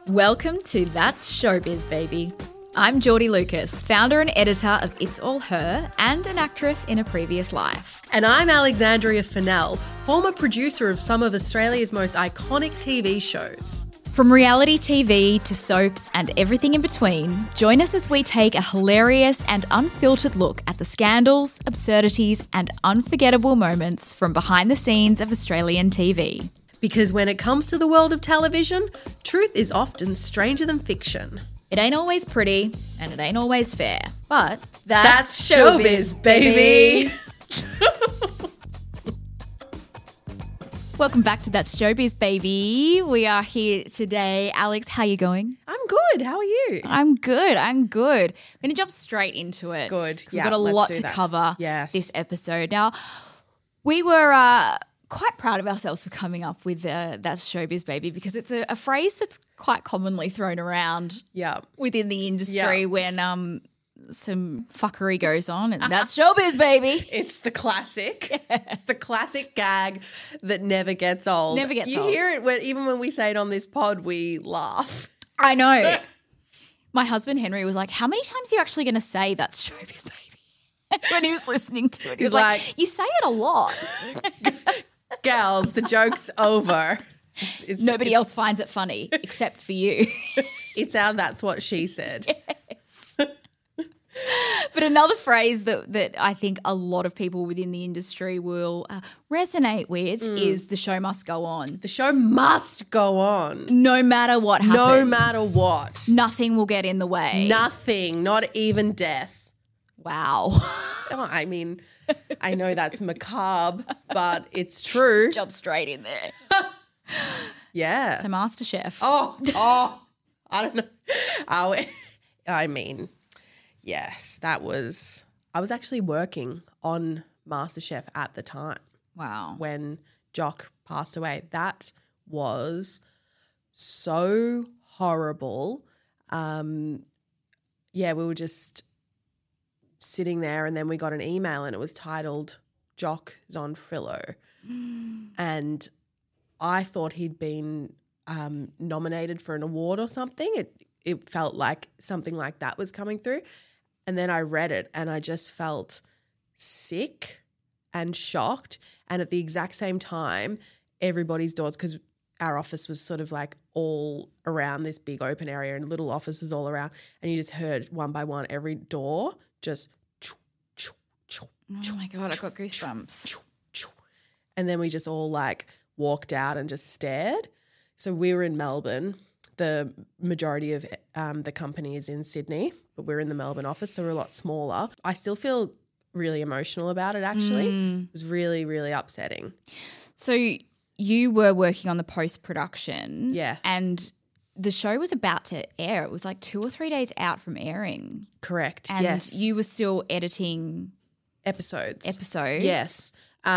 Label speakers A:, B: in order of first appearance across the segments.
A: Welcome to That's Showbiz, baby. I'm Geordie Lucas, founder and editor of It's All Her and an actress in a previous life.
B: And I'm Alexandria Fennell, former producer of some of Australia's most iconic TV shows.
A: From reality TV to soaps and everything in between, join us as we take a hilarious and unfiltered look at the scandals, absurdities, and unforgettable moments from behind the scenes of Australian TV.
B: Because when it comes to the world of television, truth is often stranger than fiction.
A: It ain't always pretty and it ain't always fair, but
B: That's showbiz, baby.
A: Welcome back to That's Showbiz, baby. We are here today. Alex, how you going?
B: I'm good. How are you?
A: I'm good. I'm going to jump straight into it.
B: Good.
A: We've got a lot to cover this episode. Now, we were quite proud of ourselves for coming up with That's Showbiz, baby, because it's a phrase that's quite commonly thrown around within the industry when some fuckery goes on, and that's showbiz, baby.
B: It's the classic. It's the classic gag that never gets old.
A: Never gets
B: old.
A: old.
B: You hear it even when we say it on this pod, we laugh.
A: I know. My husband Henry was like, how many times are you actually going to say that's showbiz, baby? When he was listening to it. He was like, you say it a lot.
B: Gals, the joke's over.
A: Nobody else finds it funny except for you.
B: It's our that's what she said.
A: Yes. But another phrase that I think a lot of people within the industry will resonate with is the show must go on.
B: The show must go on.
A: No matter what happens.
B: No matter what.
A: Nothing will get in the way.
B: Nothing, not even death.
A: Wow.
B: Oh, I mean, I know that's macabre, but it's true.
A: Just jump straight in there.
B: Yeah.
A: So MasterChef.
B: Oh, I don't know. I mean, yes, I was actually working on MasterChef at the time.
A: Wow.
B: When Jock passed away. That was so horrible. We were just sitting there and then we got an email and it was titled Jock Zonfrillo. And I thought he'd been nominated for an award or something. It felt like something like that was coming through. And then I read it and I just felt sick and shocked. And at the exact same time, everybody's doors, because our office was sort of like all around this big open area and little offices all around, and you just heard one by one every door just
A: oh my God, I got goosebumps.
B: And then we just all like walked out and just stared. So we were in Melbourne. The majority of the company is in Sydney, but we're in the Melbourne office, so we're a lot smaller. I still feel really emotional about it, actually. It was really, really upsetting.
A: So you were working on the post-production.
B: Yeah.
A: And the show was about to air. It was like 2 or 3 days out from airing.
B: Correct,
A: and
B: yes.
A: You were still editing
B: episodes.
A: Yes.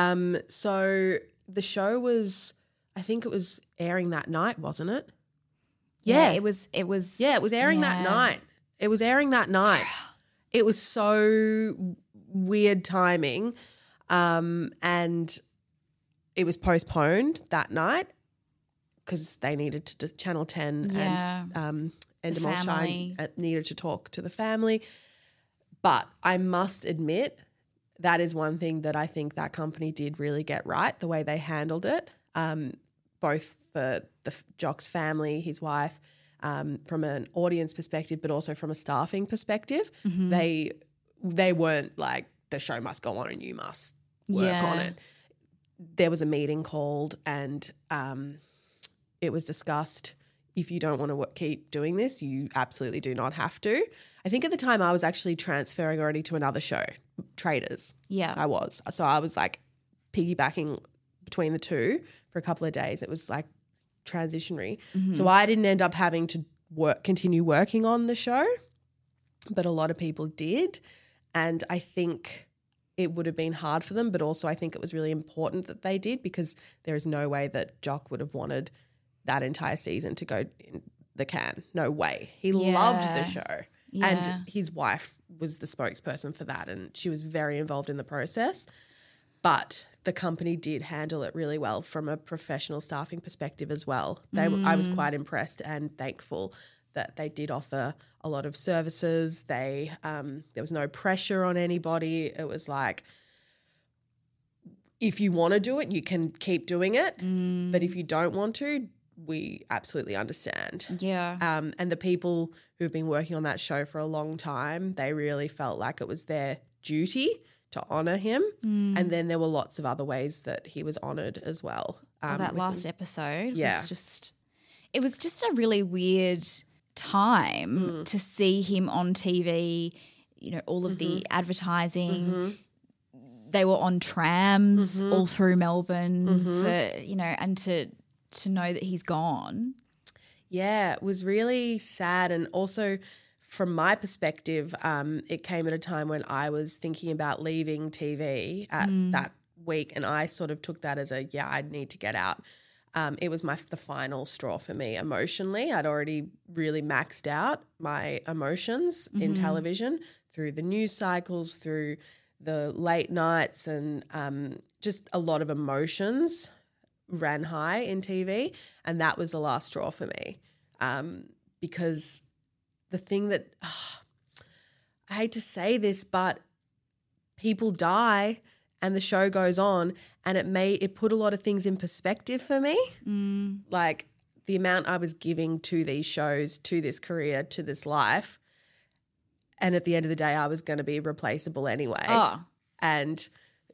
B: So the show was, I think it was airing that night, wasn't it?
A: Yeah, it was.
B: Yeah, it was airing that night. It was airing that night. It was so weird timing, and it was postponed that night because they needed to Channel 10 and Endemol Shine needed to talk to the family. But I must admit, that is one thing that I think that company did really get right, the way they handled it, both for the Jock's family, his wife, from an audience perspective, but also from a staffing perspective. Mm-hmm. They weren't like, the show must go on and you must work on it. There was a meeting called and it was discussed, if you don't want to keep doing this, you absolutely do not have to. I think at the time I was actually transferring already to another show, Traders.
A: Yeah.
B: I was. So I was like piggybacking between the two for a couple of days. It was like transitionary. Mm-hmm. So I didn't end up having to continue working on the show, but a lot of people did. And I think it would have been hard for them, but also I think it was really important that they did, because there is no way that Jock would have wanted that entire season to go in the can. No way. He loved the show. Yeah. And his wife was the spokesperson for that, and she was very involved in the process. But the company did handle it really well from a professional staffing perspective as well. I was quite impressed and thankful that they did offer a lot of services. There was no pressure on anybody. It was like, if you want to do it, you can keep doing it. But if you don't want to, we absolutely understand.
A: Yeah.
B: And the people who've been working on that show for a long time, they really felt like it was their duty to honour him. And then there were lots of other ways that he was honoured as well.
A: That last episode was just a really weird time to see him on TV, you know, all of the advertising. They were on trams all through Melbourne for, you know, and to know that he's gone.
B: Yeah, it was really sad. And also from my perspective, it came at a time when I was thinking about leaving TV at that week, and I sort of took that as I need to get out. It was the final straw for me emotionally. I'd already really maxed out my emotions in television through the news cycles, through the late nights, and just a lot of emotions ran high in TV, and that was the last straw for me, because the thing that I hate to say this, but people die and the show goes on, and it put a lot of things in perspective for me. Like the amount I was giving to these shows, to this career, to this life, and at the end of the day I was going to be replaceable anyway. And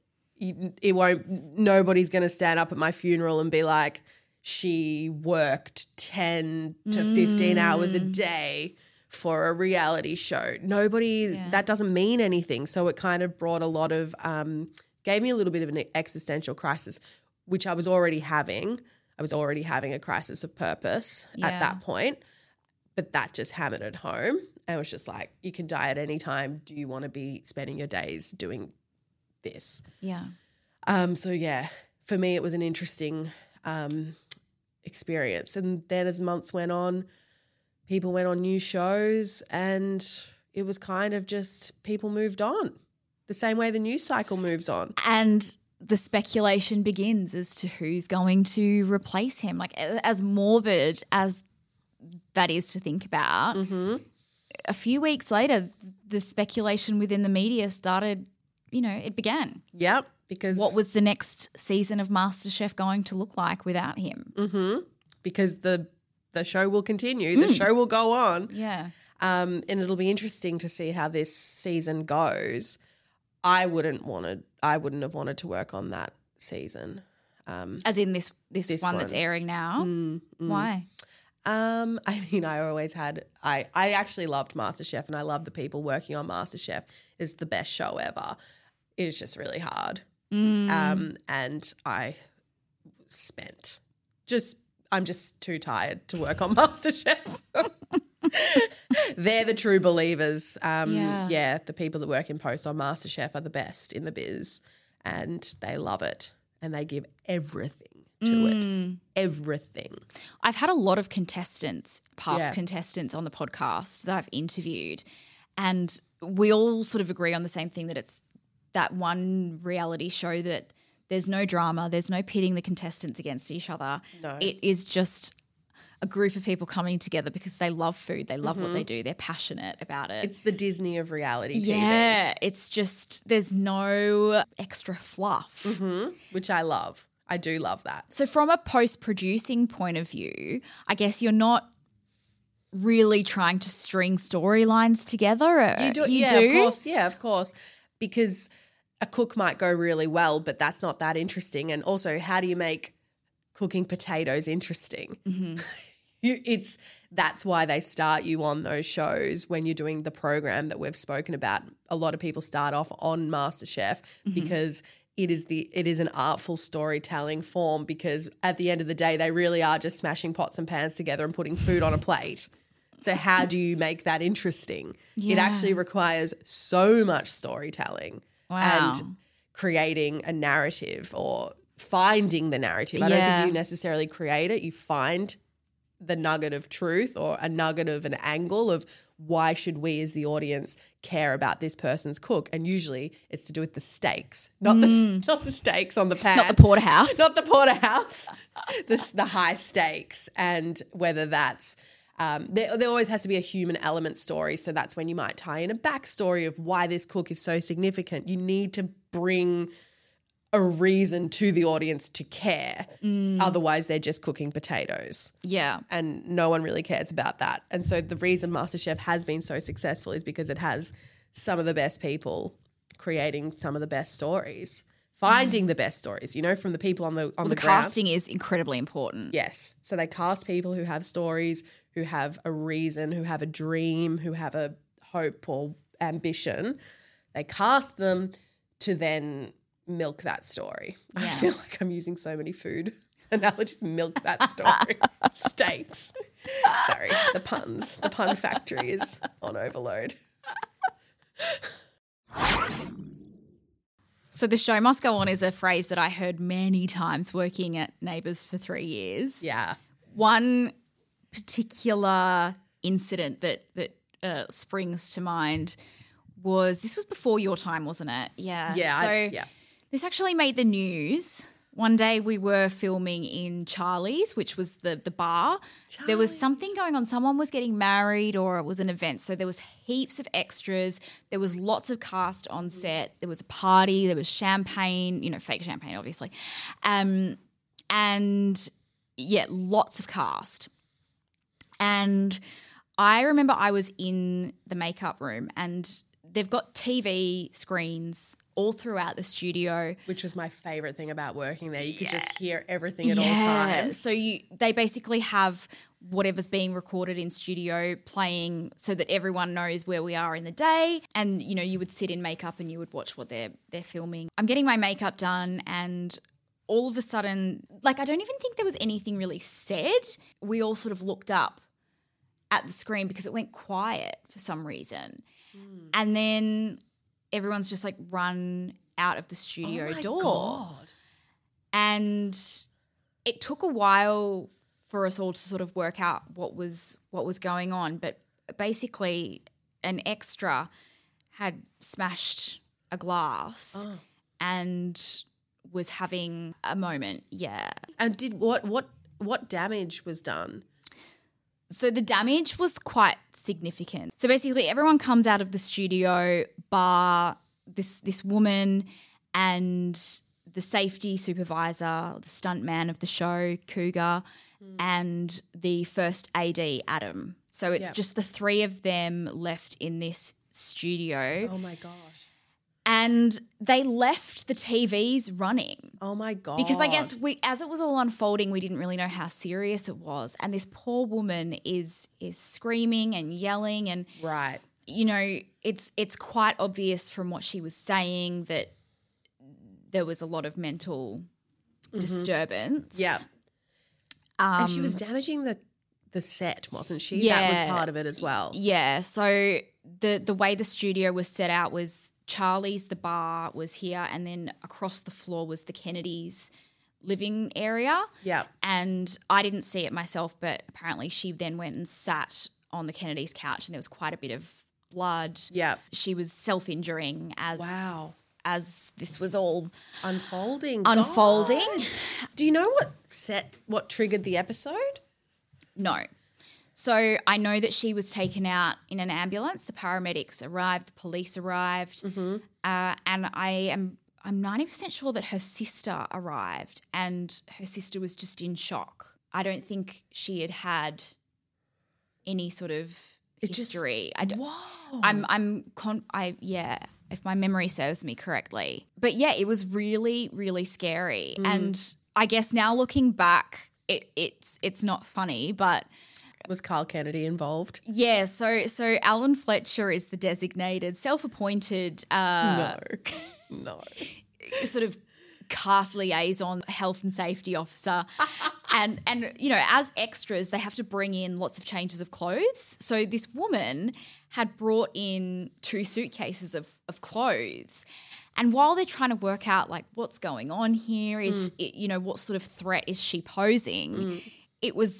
B: nobody's going to stand up at my funeral and be like, she worked 10 to 15 hours a day for a reality show. That doesn't mean anything. So it kind of brought a lot of, gave me a little bit of an existential crisis, which I was already having. I was already having a crisis of purpose at that point, but that just hammered it home. And it was just like, you can die at any time. Do you want to be spending your days doing this?
A: Yeah.
B: So yeah, for me it was an interesting experience. And then as months went on, people went on new shows, and it was kind of just people moved on the same way the news cycle moves on.
A: And the speculation begins as to who's going to replace him. Like, as morbid as that is to think about, a few weeks later, the speculation within the media started, you know, it began.
B: Yep. Because
A: what was the next season of MasterChef going to look like without him?
B: Because the show will continue. The show will go on.
A: Yeah.
B: And it'll be interesting to see how this season goes. I wouldn't have wanted to work on that season.
A: As in this one that's airing now? Why?
B: I mean, I actually loved MasterChef, and I love the people working on MasterChef. It's the best show ever. It's just really hard. And I I'm just too tired to work on MasterChef. They're the true believers. The people that work in post on MasterChef are the best in the biz, and they love it, and they give everything to it. Everything.
A: I've had a lot of contestants on the podcast that I've interviewed, and we all sort of agree on the same thing, that it's that one reality show that there's no drama, there's no pitting the contestants against each other.
B: No.
A: It is just a group of people coming together because they love food, they love what they do, they're passionate about it.
B: It's the Disney of reality TV.
A: Yeah, it's just there's no extra fluff.
B: Which I love. I do love that.
A: So from a post-producing point of view, I guess you're not really trying to string storylines together.
B: You do? Of course. Yeah, of course. Because a cook might go really well, but that's not that interesting. And also, how do you make cooking potatoes interesting? That's why they start you on those shows when you're doing the program that we've spoken about. A lot of people start off on MasterChef because it is an artful storytelling form, because at the end of the day, they really are just smashing pots and pans together and putting food on a plate. So how do you make that interesting?
A: Yeah.
B: It actually requires so much storytelling and creating a narrative, or finding the narrative. I don't think you necessarily create it. You find the nugget of truth or a nugget of an angle of why should we as the audience care about this person's cook. And usually it's to do with the steaks, not the steaks on the pan.
A: Not the porterhouse.
B: Not the porterhouse. the high stakes, and whether that's there always has to be a human element story. So that's when you might tie in a backstory of why this cook is so significant. You need to bring a reason to the audience to care. Otherwise, they're just cooking potatoes.
A: Yeah.
B: And no one really cares about that. And so the reason MasterChef has been so successful is because it has some of the best people creating some of the best stories, finding the best stories, you know, from the people on the ground.
A: Casting is incredibly important.
B: Yes. So they cast people who have stories, who have a reason, who have a dream, who have a hope or ambition. They cast them to then milk that story. Yeah. I feel like I'm using so many food analogies. Milk that story. Steaks. Sorry, the puns. The pun factory is on overload.
A: So the show must go on is a phrase that I heard many times working at Neighbours for 3 years.
B: Yeah.
A: One particular incident that springs to mind was before your time, wasn't it? Yeah.
B: Yeah.
A: This actually made the news. One day we were filming in Charlie's, which was the bar. Charlie's. There was something going on. Someone was getting married or it was an event. So there was heaps of extras. There was lots of cast on set. There was a party. There was champagne, fake champagne obviously. And, yeah, lots of cast. And I remember I was in the makeup room and they've got TV screens all throughout the studio.
B: Which was my favourite thing about working there. You could just hear everything at all times.
A: So they basically have whatever's being recorded in studio playing so that everyone knows where we are in the day. And, you would sit in makeup and you would watch what they're filming. I'm getting my makeup done and all of a sudden, I don't even think there was anything really said. We all sort of looked up at the screen because it went quiet for some reason. And then everyone's just run out of the studio door.
B: God.
A: And it took a while for us all to sort of work out what was going on. But basically an extra had smashed a glass and was having a moment. Yeah.
B: And did what damage was done?
A: So the damage was quite significant. So basically everyone comes out of the studio bar this woman and the safety supervisor, the stunt man of the show, Cougar, and the first AD, Adam. So it's just the three of them left in this studio.
B: Oh my gosh.
A: And they left the TVs running.
B: Oh my God.
A: Because I guess as it was all unfolding, we didn't really know how serious it was. And this poor woman is screaming and yelling and
B: right.
A: It's quite obvious from what she was saying that there was a lot of mental disturbance.
B: Yeah. And she was damaging the set, wasn't she?
A: Yeah.
B: That was part of it as well.
A: Yeah. So the way the studio was set out was Charlie's, the bar, was here, and then across the floor was the Kennedys' living area.
B: Yeah.
A: And I didn't see it myself, but apparently she then went and sat on the Kennedys' couch and there was quite a bit of blood.
B: Yeah.
A: She was self-injuring as this was all
B: unfolding.
A: God.
B: Do you know what triggered the episode?
A: No. So I know that she was taken out in an ambulance. The paramedics arrived, the police arrived, and I'm 90% sure that her sister arrived, and her sister was just in shock. I don't think she had any sort of history. If my memory serves me correctly. But yeah, it was really, really scary. And I guess now looking back, it's not funny, but
B: was Carl Kennedy involved?
A: Yeah, so Alan Fletcher is the designated, self-appointed
B: no.
A: sort of cast liaison, health and safety officer. and as extras, they have to bring in lots of changes of clothes. So this woman had brought in 2 suitcases of clothes. And while they're trying to work out what's going on here, what sort of threat is she posing, it was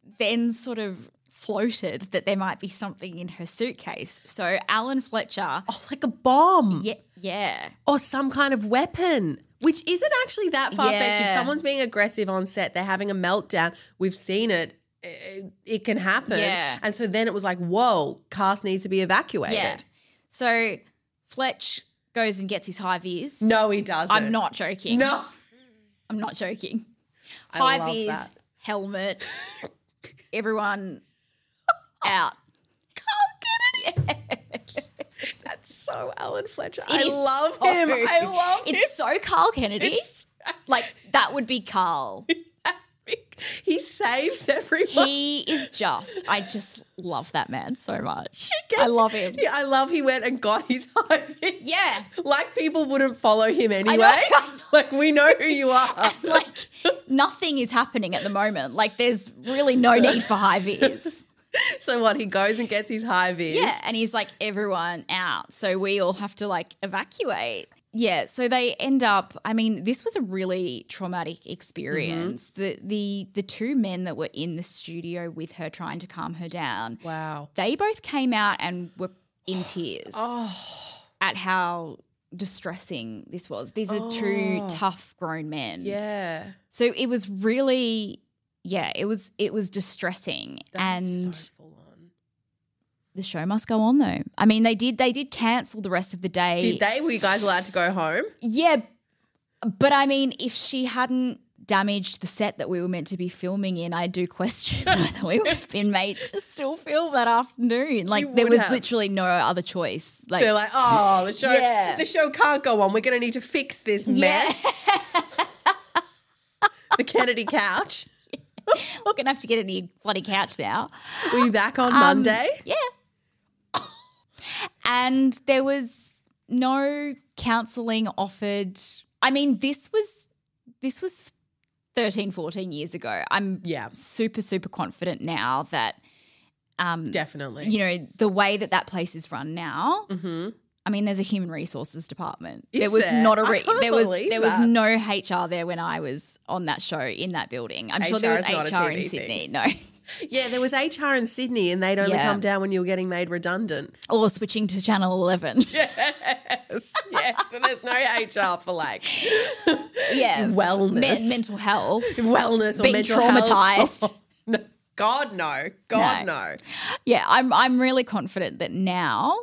A: then sort of floated that there might be something in her suitcase. So Alan Fletcher.
B: Oh, like a bomb.
A: Yeah.
B: Or some kind of weapon, which isn't actually that far-fetched. If
A: Yeah.
B: someone's being aggressive on set, they're having a meltdown, we've seen it, it can happen.
A: Yeah.
B: And so then it was like, whoa, cast needs to be evacuated.
A: Yeah. So Fletch goes and gets his high vis.
B: No, he doesn't.
A: I'm not joking.
B: No.
A: I'm not joking.
B: I
A: High
B: love
A: vis,
B: that.
A: helmet, everyone out.
B: Can't get it. That's so Alan Fletcher.
A: It is
B: love
A: so-
B: him. I love him.
A: It's so Carl Kennedy. Like, that would be Carl.
B: He saves everyone.
A: I just love that man so much.
B: Gets-
A: I love him.
B: Yeah, I love he went and got his high vis.
A: Yeah.
B: Like people wouldn't follow him anyway.
A: I know.
B: Like we know who you are.
A: Like, nothing is happening at the moment. Like, there's really no need for high vis.
B: So what, he goes and gets his high vis.
A: Yeah, and he's like, everyone out. So we all have to like evacuate. Yeah, so they end up, I mean, this was a really traumatic experience. The two men that were in the studio with her trying to calm her down,
B: Wow.
A: they both came out and were in tears at how distressing this was. These are two tough grown men.
B: Yeah.
A: So it was really, it was distressing. And
B: so full on.
A: the show must go on though. I mean, they did cancel the rest of the day.
B: Did they? Were you guys allowed to go home?
A: Yeah, but I mean, if she hadn't damaged the set that we were meant to be filming in, I do question whether we would have been made to still film that afternoon. Like,
B: You
A: there
B: would
A: was
B: have.
A: literally no other choice. Like,
B: They're like, oh,
A: Yeah.
B: the show can't go on. We're going to need to fix this mess. The Kennedy couch.
A: we're going to have to get a new bloody couch now.
B: Were you back on Monday?
A: Yeah. And there was no counselling offered. I mean, this was 13, 14 years ago. I'm super, super confident now that
B: Definitely.
A: you know, the way that place is run now. Mm-hmm. I mean, there's a human resources department.
B: Is
A: there was
B: there?
A: not a
B: I can't
A: there was
B: believe
A: there was
B: that.
A: no HR there when I was on that show in that building. I'm sure there
B: HR
A: was
B: is not a
A: HR in
B: TV
A: Sydney.
B: thing.
A: No.
B: Yeah, there was HR in Sydney and they'd only
A: Yeah.
B: come down when you were getting made redundant.
A: Or switching to Channel 11.
B: Yes, so there's no HR for like
A: Yeah.
B: Wellness.
A: Mental health.
B: wellness or
A: Being
B: mental
A: traumatised.
B: health. No, God, no. God, no.
A: Yeah, I'm really confident that now,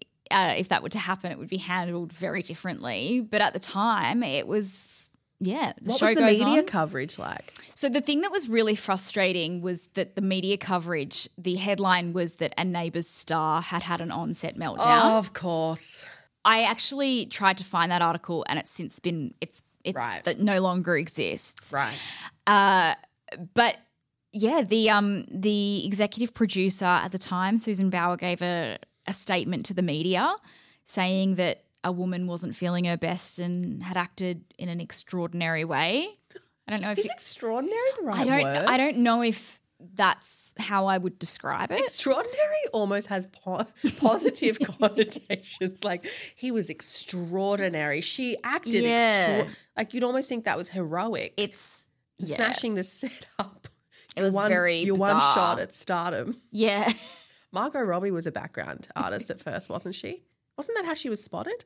A: if that were to happen, it would be handled very differently. But at the time, it was, the
B: What
A: show
B: was the
A: goes
B: media
A: on.
B: coverage like?
A: So the thing that was really frustrating was that the media coverage, the headline was that a Neighbours star had an on-set meltdown.
B: Oh, of course.
A: I actually tried to find that article and it's since been, it's
B: Right.
A: that no longer exists.
B: Right.
A: But yeah, the executive producer at the time, Susan Bauer, gave a statement to the media saying that a woman wasn't feeling her best and had acted in an extraordinary way. I don't know if
B: Is extraordinary the right word?
A: I don't know if that's how I would describe it.
B: Extraordinary almost has positive connotations. Like, he was extraordinary. She acted like you'd almost think that was heroic.
A: It's
B: Smashing the setup.
A: It was very
B: Your
A: bizarre.
B: one shot at stardom.
A: Yeah.
B: Margot Robbie was a background artist at first, wasn't she? Wasn't that how she was spotted?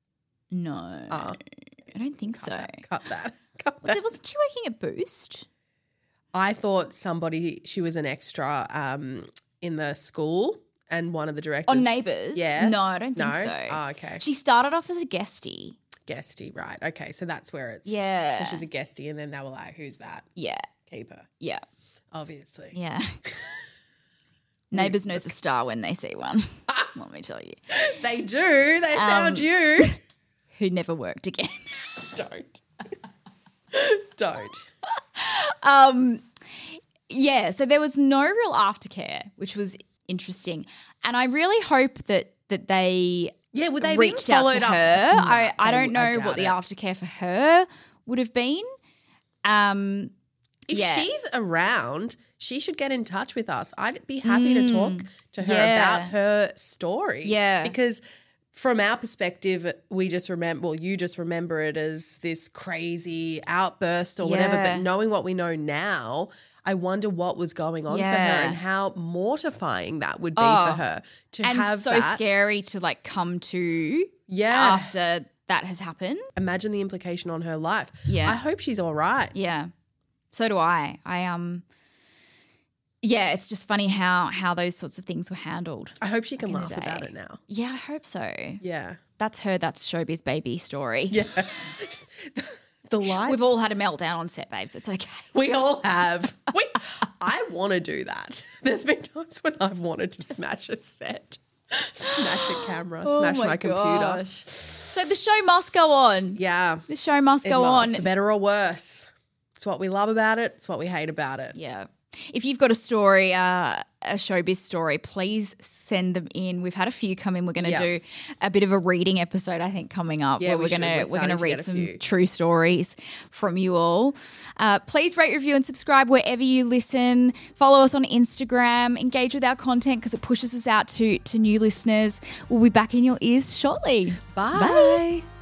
A: No. I don't think so.
B: Cut that. Cut that.
A: Wasn't she working at Boost?
B: I thought she was an extra in the school and one of the directors.
A: On Neighbours?
B: Yeah.
A: No, I don't think
B: No?
A: so.
B: Oh, okay.
A: She started off as a guestie.
B: Guestie, right. Okay, so that's where it's.
A: Yeah.
B: So she's a guestie and then they were like, who's that?
A: Yeah.
B: Keep her.
A: Yeah.
B: Obviously.
A: Yeah. Neighbours knows a star when they see one. Let me tell you.
B: They do. They found you.
A: Who never worked again.
B: Don't. Don't.
A: Yeah, so there was no real aftercare, which was interesting. And I really hope that they
B: Yeah, would they
A: reached out to
B: followed up?
A: her.
B: No,
A: I don't know
B: doubt
A: what the
B: it.
A: aftercare for her would have been.
B: If
A: Yeah.
B: she's around, she should get in touch with us. I'd be happy to talk to her
A: Yeah.
B: about her story.
A: Yeah.
B: Because from our perspective, we just remember, well, you just remember it as this crazy outburst or whatever.
A: Yeah.
B: But knowing what we know now, I wonder what was going on for her and how mortifying that would be for her to
A: and
B: have
A: so
B: that.
A: scary to like come to after that has happened.
B: Imagine the implication on her life.
A: Yeah.
B: I hope she's all right.
A: Yeah. So do I. Yeah, it's just funny how those sorts of things were handled.
B: I hope she can laugh about it now.
A: Yeah, I hope so.
B: Yeah.
A: That's Showbiz Baby story.
B: Yeah. The lights.
A: We've all had a meltdown on set, babes. It's okay.
B: We all have. I want to do that. There's been times when I've wanted to smash a set, smash a camera, smash my computer.
A: So the show must go on.
B: Yeah.
A: The show must go on.
B: Better or worse. It's what we love about it. It's what we hate about it.
A: Yeah. If you've got a story, a showbiz story, please send them in. We've had a few come in. We're going to do a bit of a reading episode, I think, coming up.
B: Yeah,
A: where we're going to read some true stories from you all. Please rate, review, and subscribe wherever you listen. Follow us on Instagram. Engage with our content because it pushes us out to new listeners. We'll be back in your ears shortly.
B: Bye.